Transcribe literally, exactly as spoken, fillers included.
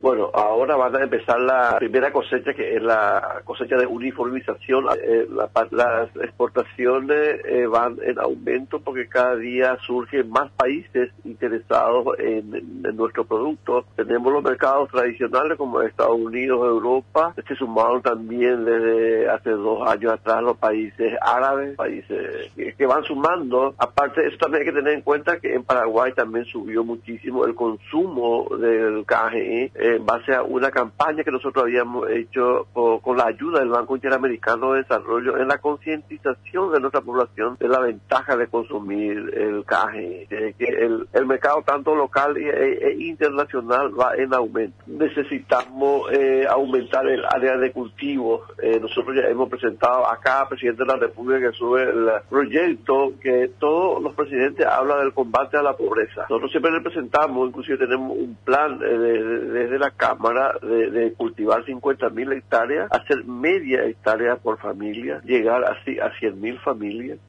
Bueno, ahora van a empezar la primera cosecha, que es la cosecha de uniformización. Eh, la, las exportaciones eh, van en aumento porque cada día surgen más países interesados en, en nuestro producto. Tenemos los mercados tradicionales como Estados Unidos, Europa. Se sumaron también desde hace dos años atrás los países árabes, países que, que van sumando. Aparte de eso, también hay que tener en cuenta que en Paraguay también subió muchísimo el consumo del K G I en base a una campaña que nosotros habíamos hecho con, con la ayuda del Banco Interamericano de Desarrollo en la concientización de nuestra población de la ventaja de consumir el K G I, de que el, el mercado tanto local e, e internacional va en aumento. Necesitamos eh, aumentar el área de cultivo. Eh, nosotros ya hemos presentado acá al presidente de la República que sube el proyecto que todos los presidentes hablan del combate a la pobreza. Nosotros siempre le presentamos, inclusive tenemos un plan eh, de, de, desde la Cámara de, de cultivar cincuenta mil hectáreas, hacer media hectárea por familia, llegar así a cien mil familias.